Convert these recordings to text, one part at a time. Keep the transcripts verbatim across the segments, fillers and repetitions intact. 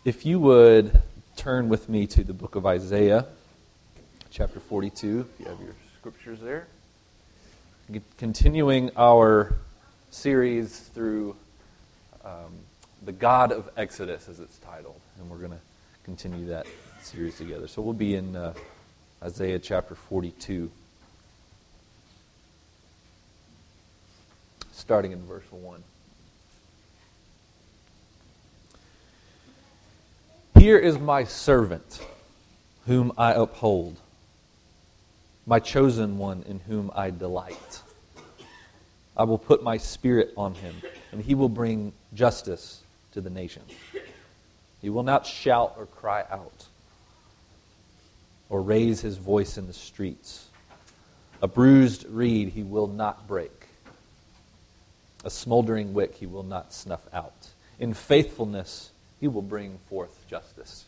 If you would turn with me to the book of Isaiah, chapter forty-two, if you have your scriptures there. Continuing our series through um, the God of Exodus, as it's titled. And we're going to continue that series together. So we'll be in uh, Isaiah chapter forty-two, starting in verse one. Here is my servant, whom I uphold, my chosen one in whom I delight. I will put my spirit on him, and he will bring justice to the nations. He will not shout or cry out, or raise his voice in the streets. A bruised reed he will not break. A smoldering wick he will not snuff out. In faithfulness he will bring forth justice.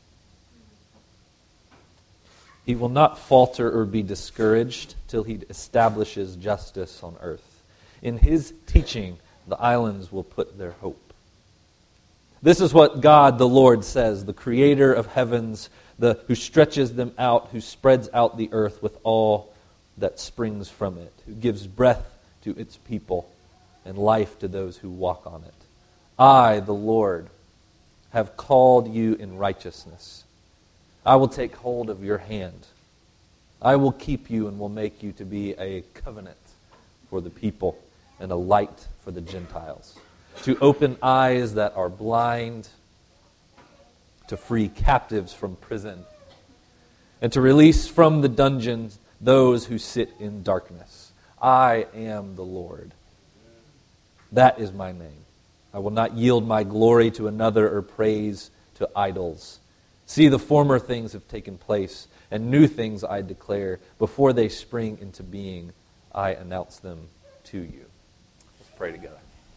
He will not falter or be discouraged till he establishes justice on earth. In his teaching, the islands will put their hope. This is what God the Lord says, the creator of heavens, the who stretches them out, who spreads out the earth with all that springs from it, who gives breath to its people and life to those who walk on it. I, the Lord, have called you in righteousness. I will take hold of your hand. I will keep you and will make you to be a covenant for the people and a light for the Gentiles, to open eyes that are blind, to free captives from prison, and to release from the dungeons those who sit in darkness. I am the Lord. That is my name. I will not yield my glory to another or praise to idols. See, the former things have taken place, and new things I declare. Before they spring into being, I announce them to you. Let's pray together.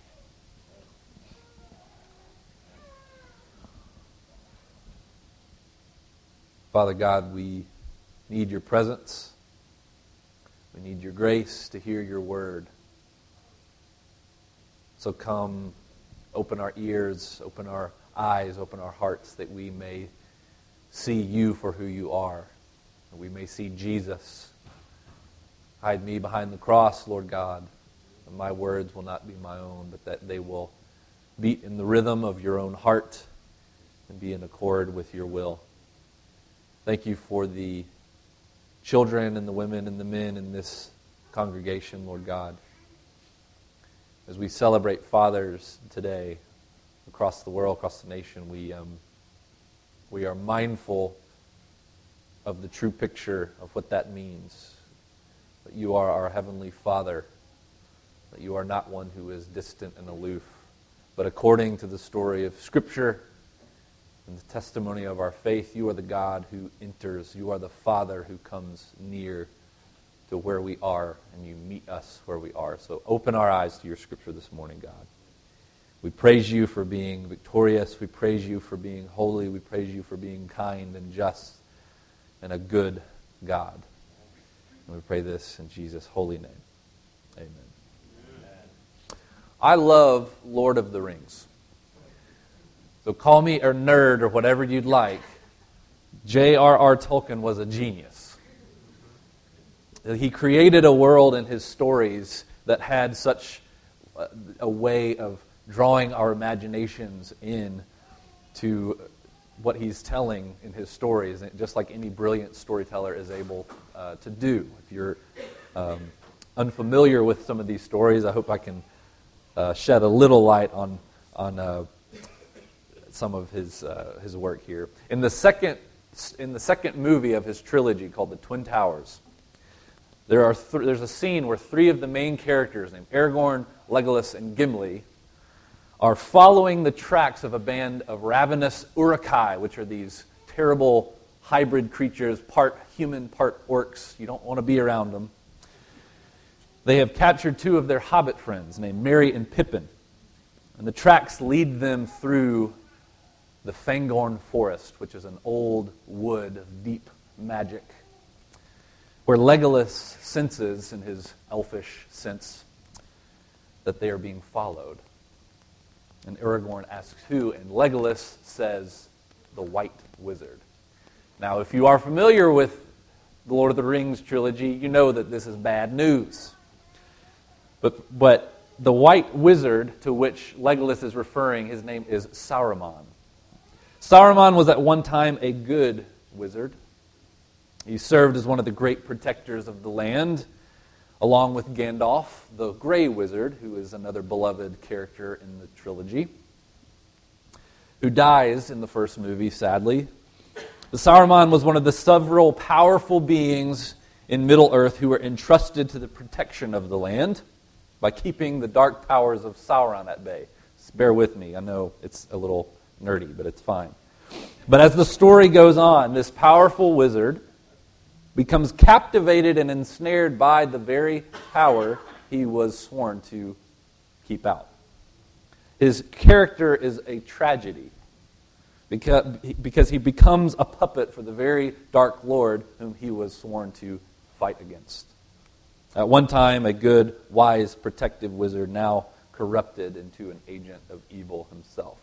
Father God, we need your presence. We need your grace to hear your word. So come, open our ears, open our eyes, open our hearts, that we may see you for who you are. And we may see Jesus. Hide me behind the cross, Lord God. And my words will not be my own, but that they will beat in the rhythm of your own heart and be in accord with your will. Thank you for the children and the women and the men in this congregation, Lord God. As we celebrate fathers today across the world, across the nation, we um, we are mindful of the true picture of what that means. That you are our Heavenly Father, that you are not one who is distant and aloof, but according to the story of Scripture and the testimony of our faith, you are the God who enters, you are the Father who comes near to where we are, and you meet us where we are. So open our eyes to your Scripture this morning, God. We praise you for being victorious. We praise you for being holy. We praise you for being kind and just and a good God. And we pray this in Jesus' holy name. Amen. Amen. I love Lord of the Rings. So call me a nerd or whatever you'd like. J R R Tolkien was a genius. He created a world in his stories that had such a way of drawing our imaginations in to what he's telling in his stories, just like any brilliant storyteller is able uh, to do. If you're um, unfamiliar with some of these stories, I hope I can uh, shed a little light on on uh, some of his uh, his work here. In the second in the second movie of his trilogy called The Twin Towers, There are th- there's a scene where three of the main characters, named Aragorn, Legolas, and Gimli, are following the tracks of a band of ravenous Uruk-hai, which are these terrible hybrid creatures, part human, part orcs. You don't want to be around them. They have captured two of their hobbit friends, named Merry and Pippin. And the tracks lead them through the Fangorn Forest, which is an old wood of deep magic, where Legolas senses, in his elfish sense, that they are being followed. And Aragorn asks who, and Legolas says, the White Wizard. Now, if you are familiar with the Lord of the Rings trilogy, you know that this is bad news. But, but the White Wizard to which Legolas is referring, his name is Saruman. Saruman was at one time a good wizard. He served as one of the great protectors of the land, along with Gandalf, the Grey Wizard, who is another beloved character in the trilogy, who dies in the first movie, sadly. The Saruman was one of the several powerful beings in Middle-earth who were entrusted to the protection of the land by keeping the dark powers of Sauron at bay. Just bear with me. I know it's a little nerdy, but it's fine. But as the story goes on, this powerful wizard becomes captivated and ensnared by the very power he was sworn to keep out. His character is a tragedy because, because he becomes a puppet for the very dark lord whom he was sworn to fight against. At one time, a good, wise, protective wizard, now corrupted into an agent of evil himself.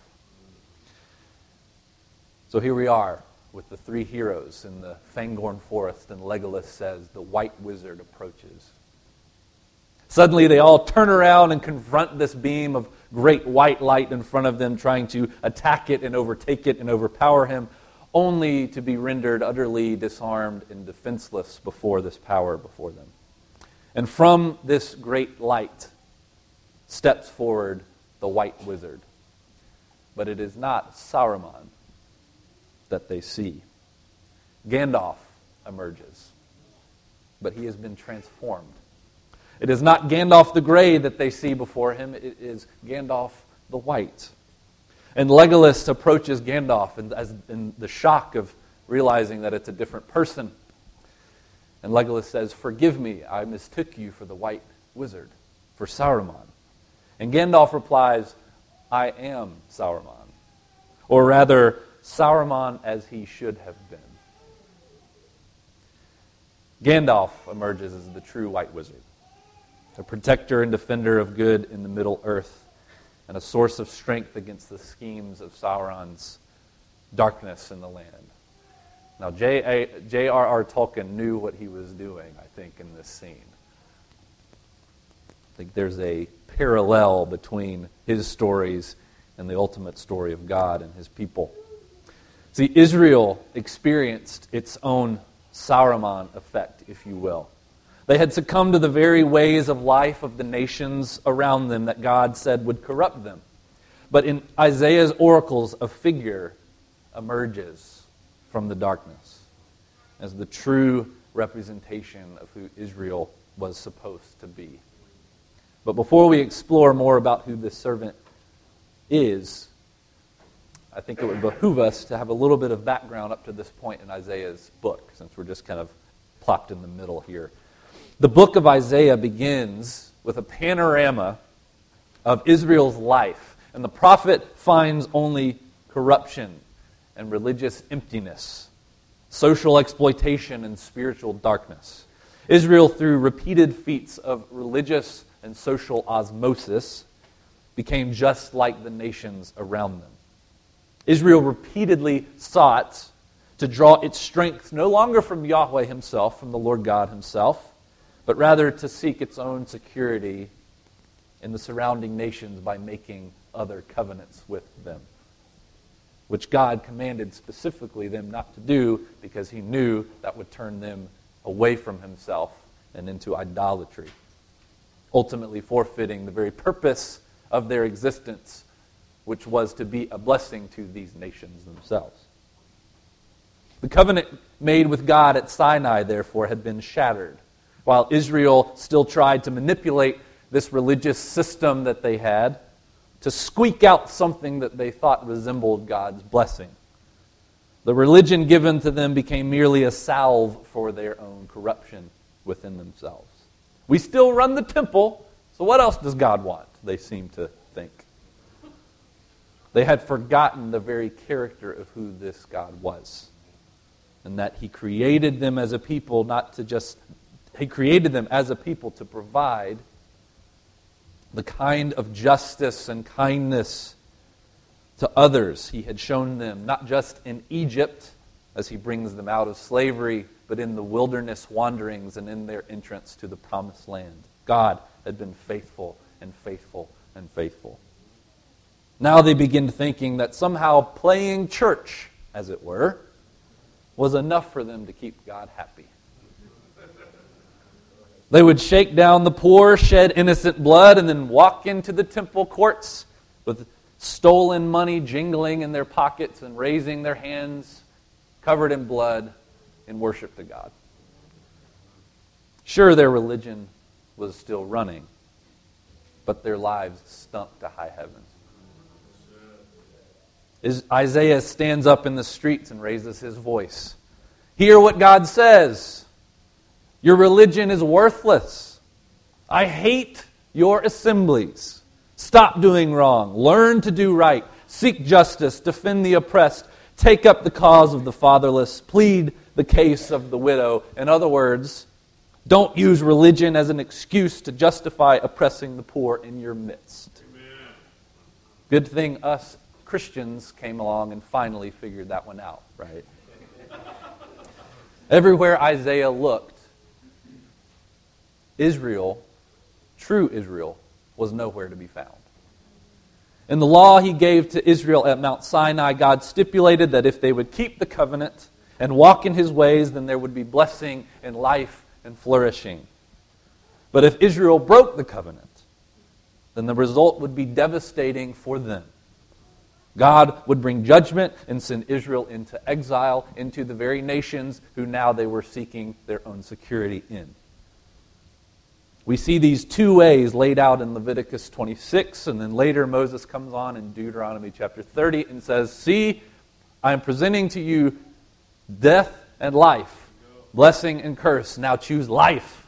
So here we are with the three heroes in the Fangorn Forest, and Legolas says, the White Wizard approaches. Suddenly they all turn around and confront this beam of great white light in front of them, trying to attack it and overtake it and overpower him, only to be rendered utterly disarmed and defenseless before this power before them. And from this great light steps forward the White Wizard. But it is not Saruman that they see. Gandalf emerges, but he has been transformed. It is not Gandalf the Grey that they see before him, it is Gandalf the White. And Legolas approaches Gandalf in, as, in the shock of realizing that it's a different person. And Legolas says, "Forgive me, I mistook you for the White Wizard, for Saruman." And Gandalf replies, "I am Saruman." Or rather, Saruman as he should have been. Gandalf emerges as the true White Wizard, a protector and defender of good in the Middle Earth, and a source of strength against the schemes of Sauron's darkness in the land. Now, J R R Tolkien knew what he was doing, I think, in this scene. I think there's a parallel between his stories and the ultimate story of God and his people. See, Israel experienced its own Saruman effect, if you will. They had succumbed to the very ways of life of the nations around them that God said would corrupt them. But in Isaiah's oracles, a figure emerges from the darkness as the true representation of who Israel was supposed to be. But before we explore more about who this servant is, I think it would behoove us to have a little bit of background up to this point in Isaiah's book, since we're just kind of plopped in the middle here. The book of Isaiah begins with a panorama of Israel's life, and the prophet finds only corruption and religious emptiness, social exploitation and spiritual darkness. Israel, through repeated feats of religious and social osmosis, became just like the nations around them. Israel repeatedly sought to draw its strength no longer from Yahweh himself, from the Lord God himself, but rather to seek its own security in the surrounding nations by making other covenants with them, which God commanded specifically them not to do because he knew that would turn them away from himself and into idolatry, ultimately forfeiting the very purpose of their existence, which was to be a blessing to these nations themselves. The covenant made with God at Sinai, therefore, had been shattered, while Israel still tried to manipulate this religious system that they had to squeak out something that they thought resembled God's blessing. The religion given to them became merely a salve for their own corruption within themselves. We still run the temple, so what else does God want? They seem to think. They had forgotten the very character of who this God was, and that he created them as a people not to just, he created them as a people to provide the kind of justice and kindness to others. He had shown them, not just in Egypt, as he brings them out of slavery, but in the wilderness wanderings and in their entrance to the promised land. God had been faithful and faithful and faithful. Now they begin thinking that somehow playing church, as it were, was enough for them to keep God happy. They would shake down the poor, shed innocent blood, and then walk into the temple courts with stolen money jingling in their pockets and raising their hands covered in blood in worship to God. Sure, their religion was still running, but their lives stunk to high heavens. As Isaiah stands up in the streets and raises his voice. Hear what God says. Your religion is worthless. I hate your assemblies. Stop doing wrong. Learn to do right. Seek justice. Defend the oppressed. Take up the cause of the fatherless. Plead the case of the widow. In other words, don't use religion as an excuse to justify oppressing the poor in your midst. Amen. Good thing us Christians came along and finally figured that one out, right? Everywhere Isaiah looked, Israel, true Israel, was nowhere to be found. In the law he gave to Israel at Mount Sinai, God stipulated that if they would keep the covenant and walk in his ways, then there would be blessing and life and flourishing. But if Israel broke the covenant, then the result would be devastating for them. God would bring judgment and send Israel into exile, into the very nations who now they were seeking their own security in. We see these two ways laid out in Leviticus twenty-six, and then later Moses comes on in Deuteronomy chapter thirty and says, see, I am presenting to you death and life, blessing and curse. Now choose life.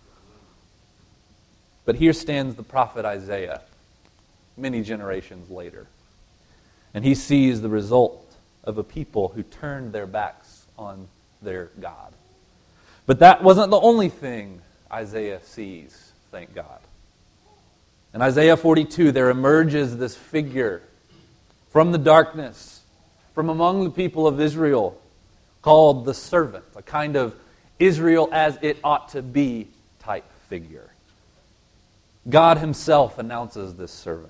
But here stands the prophet Isaiah, many generations later. And he sees the result of a people who turned their backs on their God. But that wasn't the only thing Isaiah sees, thank God. In Isaiah forty-two, there emerges this figure from the darkness, from among the people of Israel, called the servant, a kind of Israel as it ought to be type figure. God himself announces this servant.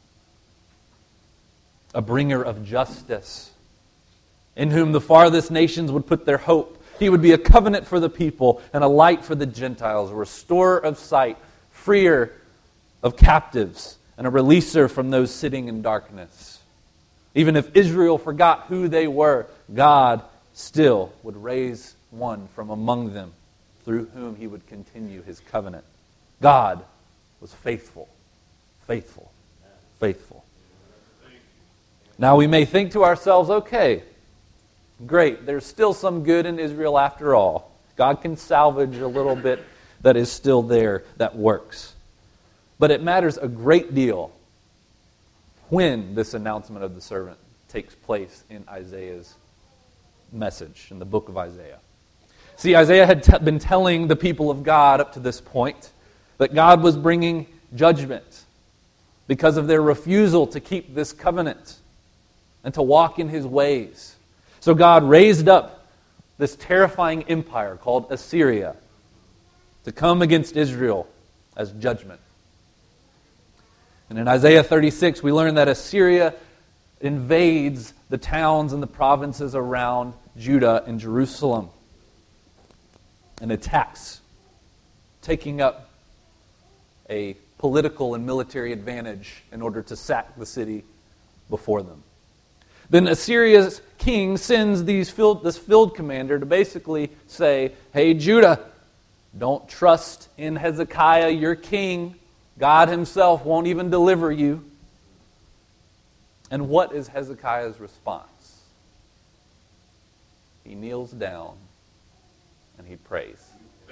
A bringer of justice, in whom the farthest nations would put their hope. He would be a covenant for the people and a light for the Gentiles, a restorer of sight, freer of captives, and a releaser from those sitting in darkness. Even if Israel forgot who they were, God still would raise one from among them through whom he would continue his covenant. God was faithful, faithful, faithful. Now we may think to ourselves, okay, great, there's still some good in Israel after all. God can salvage a little bit that is still there that works. But it matters a great deal when this announcement of the servant takes place in Isaiah's message, in the book of Isaiah. See, Isaiah had t- been telling the people of God up to this point that God was bringing judgment because of their refusal to keep this covenant and to walk in his ways. So God raised up this terrifying empire called Assyria to come against Israel as judgment. And in Isaiah thirty-six, we learn that Assyria invades the towns and the provinces around Judah and Jerusalem and attacks, taking up a political and military advantage in order to sack the city before them. Then Assyria's king sends these field, this field commander to basically say, hey, Judah, don't trust in Hezekiah, your king. God himself won't even deliver you. And what is Hezekiah's response? He kneels down and he prays.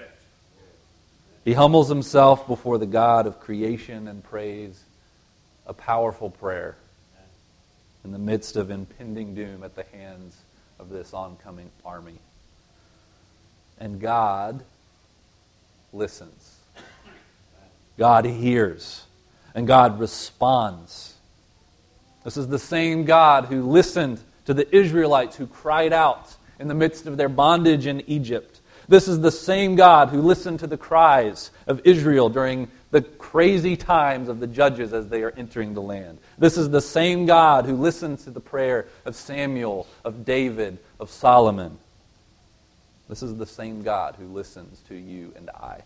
He humbles himself before the God of creation and prays a powerful prayer in the midst of impending doom at the hands of this oncoming army. And God listens. God hears. And God responds. This is the same God who listened to the Israelites who cried out in the midst of their bondage in Egypt. This is the same God who listened to the cries of Israel during the crazy times of the judges as they are entering the land. This is the same God who listened to the prayer of Samuel, of David, of Solomon. This is the same God who listens to you and I.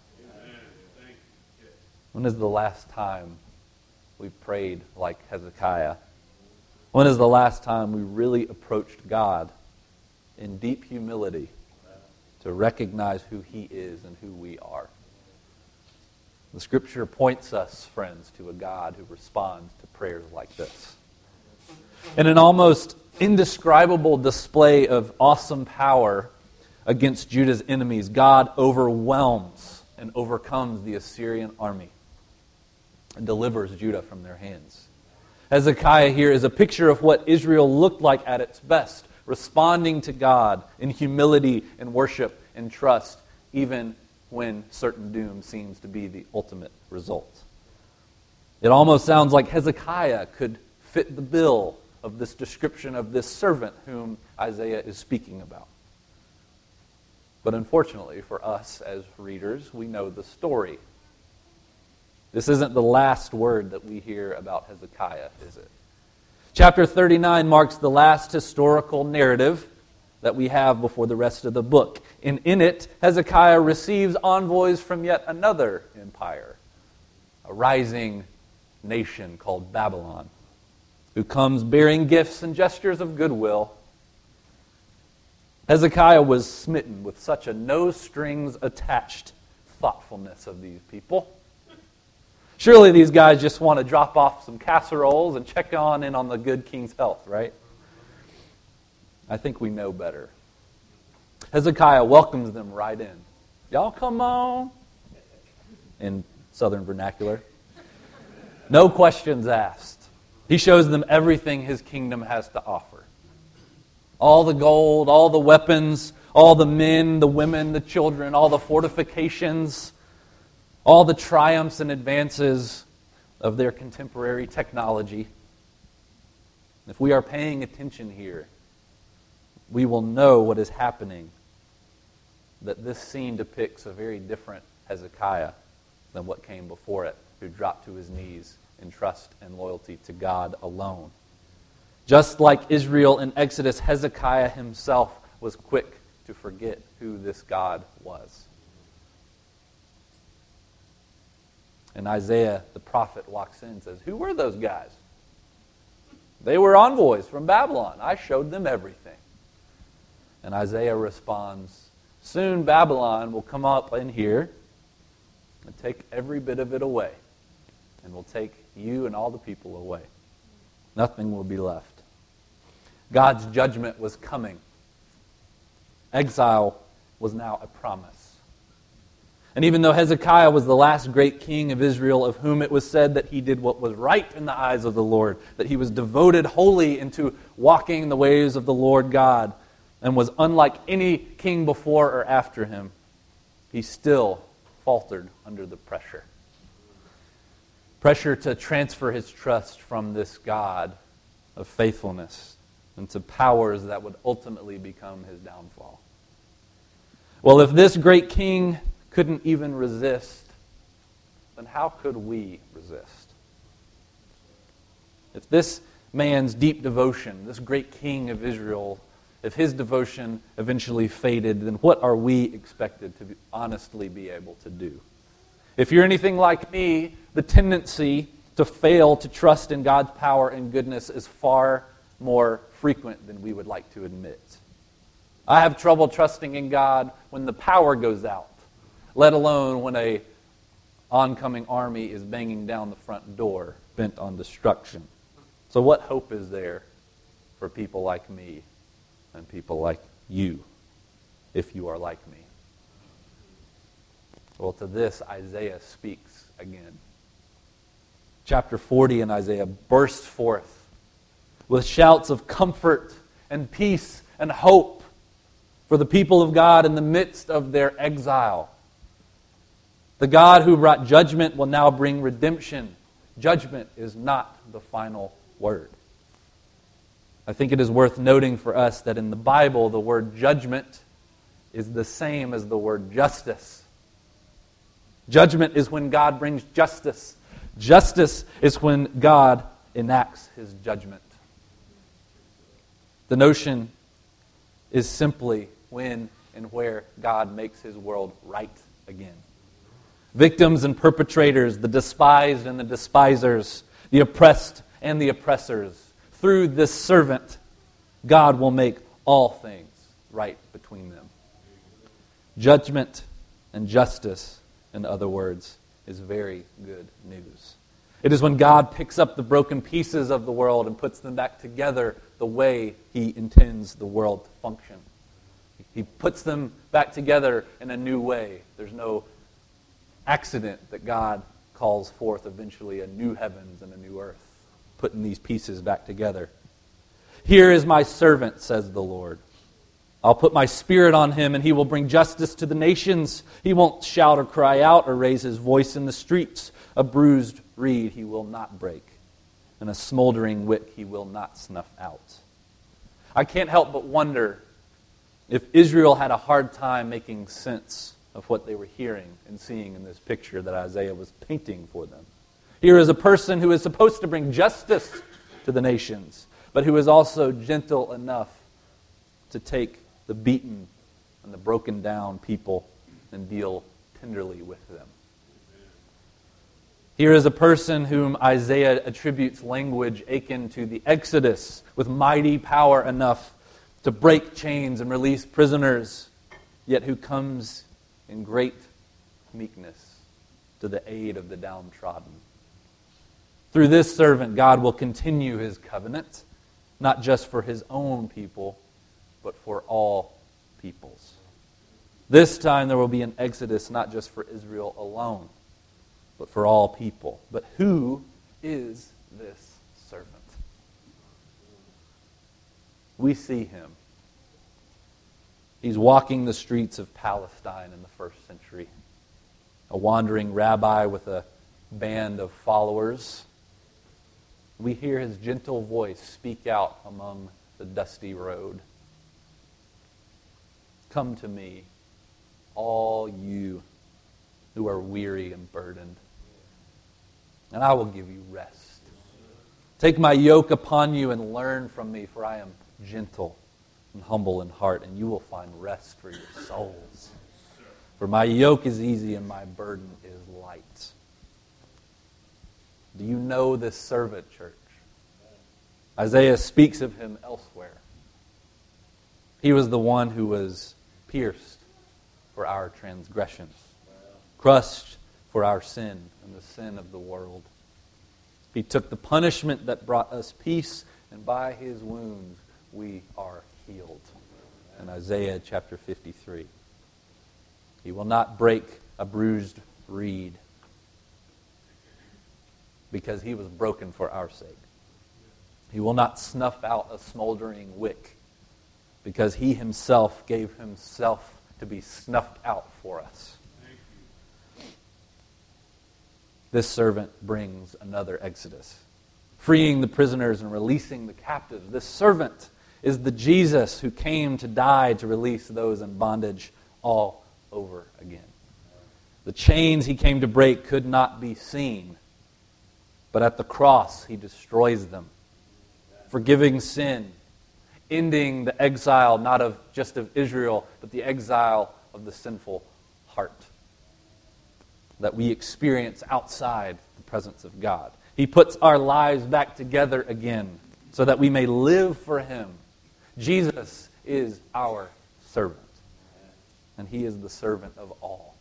When is the last time we prayed like Hezekiah? When is the last time we really approached God in deep humility to recognize who He is and who we are? The Scripture points us, friends, to a God who responds to prayers like this. In an almost indescribable display of awesome power against Judah's enemies, God overwhelms and overcomes the Assyrian army and delivers Judah from their hands. Hezekiah here is a picture of what Israel looked like at its best, responding to God in humility and worship and trust, even when certain doom seems to be the ultimate result. It almost sounds like Hezekiah could fit the bill of this description of this servant whom Isaiah is speaking about. But unfortunately for us as readers, we know the story. This isn't the last word that we hear about Hezekiah, is it? Chapter thirty-nine marks the last historical narrative that we have before the rest of the book. And in it, Hezekiah receives envoys from yet another empire, a rising nation called Babylon, who comes bearing gifts and gestures of goodwill. Hezekiah was smitten with such a no-strings-attached thoughtfulness of these people. Surely these guys just want to drop off some casseroles and check on in on the good king's health, right? I think we know better. Hezekiah welcomes them right in. Y'all come on. In southern vernacular. No questions asked. He shows them everything his kingdom has to offer. All the gold, all the weapons, all the men, the women, the children, all the fortifications, all the triumphs and advances of their contemporary technology. If we are paying attention here, we will know what is happening, that this scene depicts a very different Hezekiah than what came before it, who dropped to his knees in trust and loyalty to God alone. Just like Israel in Exodus, Hezekiah himself was quick to forget who this God was. And Isaiah, the prophet, walks in and says, "Who were those guys? They were envoys from Babylon. I showed them everything." And Isaiah responds, "Soon Babylon will come up in here and take every bit of it away, and will take you and all the people away. Nothing will be left." God's judgment was coming. Exile was now a promise. And even though Hezekiah was the last great king of Israel, of whom it was said that he did what was right in the eyes of the Lord, that he was devoted wholly into walking in the ways of the Lord God, and was unlike any king before or after him, he still faltered under the pressure. Pressure to transfer his trust from this God of faithfulness into powers that would ultimately become his downfall. Well, if this great king couldn't even resist, then how could we resist? If this man's deep devotion, this great king of Israel, if his devotion eventually faded, then what are we expected to be, honestly be able to do? If you're anything like me, the tendency to fail to trust in God's power and goodness is far more frequent than we would like to admit. I have trouble trusting in God when the power goes out, let alone when a oncoming army is banging down the front door, bent on destruction. So what hope is there for people like me and people like you, if you are like me? Well, to this, Isaiah speaks again. Chapter forty in Isaiah bursts forth with shouts of comfort and peace and hope for the people of God in the midst of their exile. The God who brought judgment will now bring redemption. Judgment is not the final word. I think it is worth noting for us that in the Bible, the word judgment is the same as the word justice. Judgment is when God brings justice. Justice is when God enacts His judgment. The notion is simply when and where God makes His world right again. Victims and perpetrators, the despised and the despisers, the oppressed and the oppressors. Through this servant, God will make all things right between them. Judgment and justice, in other words, is very good news. It is when God picks up the broken pieces of the world and puts them back together the way He intends the world to function. He puts them back together in a new way. There's no accident that God calls forth eventually a new heavens and a new earth, putting these pieces back together. Here is my servant, says the Lord. I'll put my spirit on him, and he will bring justice to the nations. He won't shout or cry out or raise his voice in the streets. A bruised reed he will not break, and a smoldering wick he will not snuff out. I can't help but wonder if Israel had a hard time making sense of what they were hearing and seeing in this picture that Isaiah was painting for them. Here is a person who is supposed to bring justice to the nations, but who is also gentle enough to take the beaten and the broken down people and deal tenderly with them. Here is a person whom Isaiah attributes language akin to the Exodus, with mighty power enough to break chains and release prisoners, yet who comes in great meekness to the aid of the downtrodden. Through this servant, God will continue His covenant, not just for His own people, but for all peoples. This time there will be an exodus not just for Israel alone, but for all people. But who is this servant? We see Him. He's walking the streets of Palestine in the first century. A wandering rabbi with a band of followers. We hear His gentle voice speak out among the dusty road. Come to me, all you who are weary and burdened, and I will give you rest. Take my yoke upon you and learn from me, for I am gentle and humble in heart, and you will find rest for your souls. For my yoke is easy and my burden is light. Do you know this servant, church? Isaiah speaks of him elsewhere. He was the one who was pierced for our transgressions, crushed for our sin and the sin of the world. He took the punishment that brought us peace, and by His wounds we are healed. In Isaiah chapter fifty-three. He will not break a bruised reed because He was broken for our sake. He will not snuff out a smoldering wick because He Himself gave Himself to be snuffed out for us. This servant brings another exodus, freeing the prisoners and releasing the captives. This servant is the Jesus who came to die to release those in bondage all over again. The chains He came to break could not be seen, but at the cross He destroys them, forgiving sin, ending the exile not of just of Israel, but the exile of the sinful heart that we experience outside the presence of God. He puts our lives back together again so that we may live for Him. Jesus is our servant, and He is the servant of all.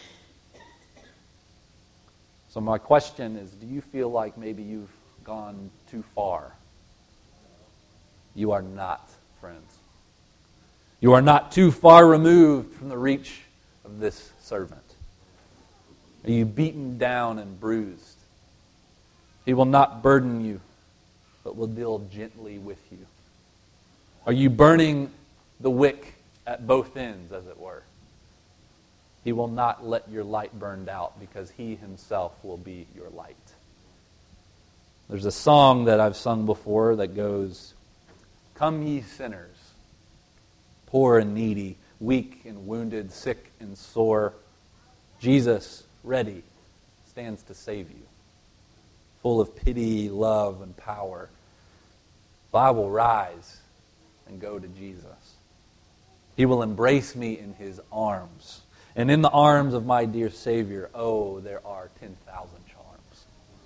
So my question is, do you feel like maybe you've gone too far? You are not, friends. You are not too far removed from the reach of this servant. Are you beaten down and bruised? He will not burden you, but will deal gently with you. Are you burning the wick at both ends, as it were? He will not let your light burned out because He Himself will be your light. There's a song that I've sung before that goes, Come ye sinners, poor and needy, weak and wounded, sick and sore. Jesus, ready, stands to save you, full of pity, love, and power. I will rise and go to Jesus. He will embrace me in his arms. And in the arms of my dear Savior, oh, there are ten thousand charms.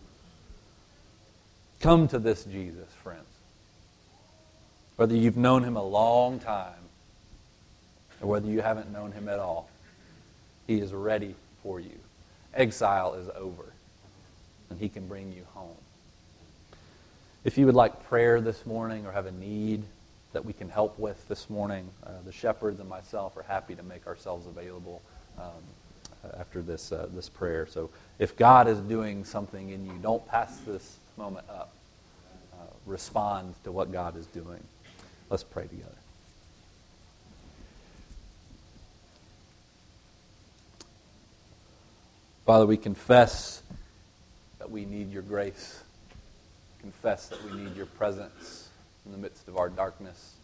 Come to this Jesus, friends. Whether you've known him a long time or whether you haven't known him at all, he is ready for you. Exile is over, and he can bring you home. If you would like prayer this morning or have a need that we can help with this morning, uh, the shepherds and myself are happy to make ourselves available um, after this uh, this prayer. So if God is doing something in you, don't pass this moment up. Uh, respond to what God is doing. Let's pray together. Father, we confess that we need your grace. Confess that we need your presence in the midst of our darkness.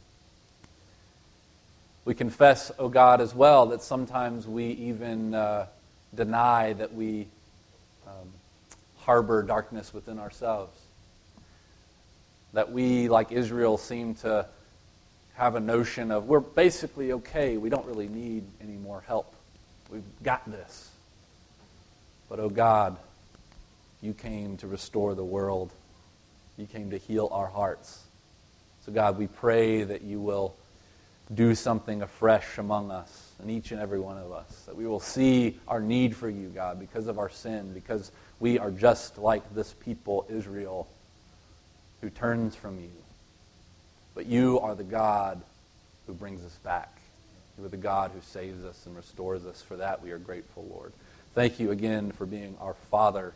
We confess, O God, as well, that sometimes we even uh, deny that we um, harbor darkness within ourselves. That we, like Israel, seem to have a notion of we're basically okay. We don't really need any more help. We've got this. But, oh God, you came to restore the world. You came to heal our hearts. So, God, we pray that you will do something afresh among us, and each and every one of us. That we will see our need for you, God, because of our sin, because we are just like this people, Israel, who turns from you. But you are the God who brings us back. You are the God who saves us and restores us. For that we are grateful, Lord. Thank you again for being our Father.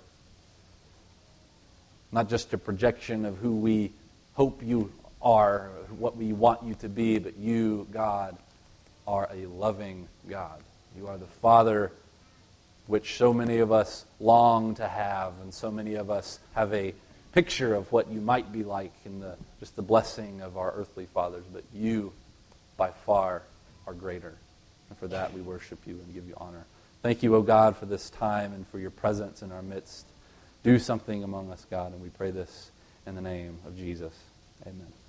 Not just a projection of who we hope you are, what we want you to be, but you, God, are a loving God. You are the Father which so many of us long to have, and so many of us have a picture of what you might be like in the just the blessing of our earthly fathers, but you, by far, are greater. And for that we worship you and give you honor. Thank you, O God, for this time and for your presence in our midst. Do something among us, God, and we pray this in the name of Jesus. Amen.